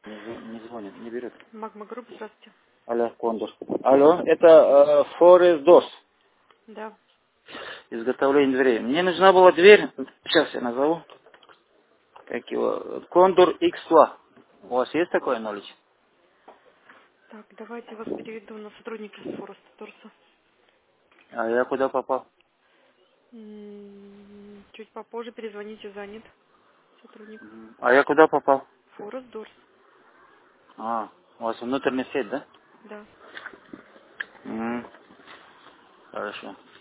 Не звонит, не берет. Магма Групп, здравствуйте. Алло, Кондор. Алло, это Forest Doors. Да. Изготовление дверей. Мне нужна была дверь. Сейчас я назову. Как его? Кондор X2. У вас есть такое наличие? Так, давайте я вас переведу на сотрудника с Форест Торса. А я куда попал? Чуть попозже перезвоните, занят сотрудник. А я куда попал? Форест Дорс. А, у вас внутренняя сеть, да? Да. М, Хорошо.